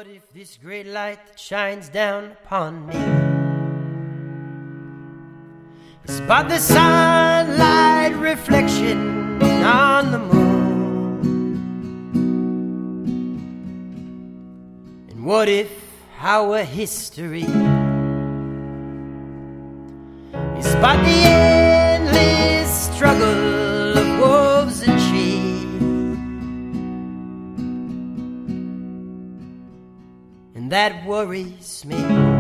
What if this great light that shines down upon me is but the sunlight reflection on the moon? And what if our history is but the endless struggle of wolves and sheep? And that worries me.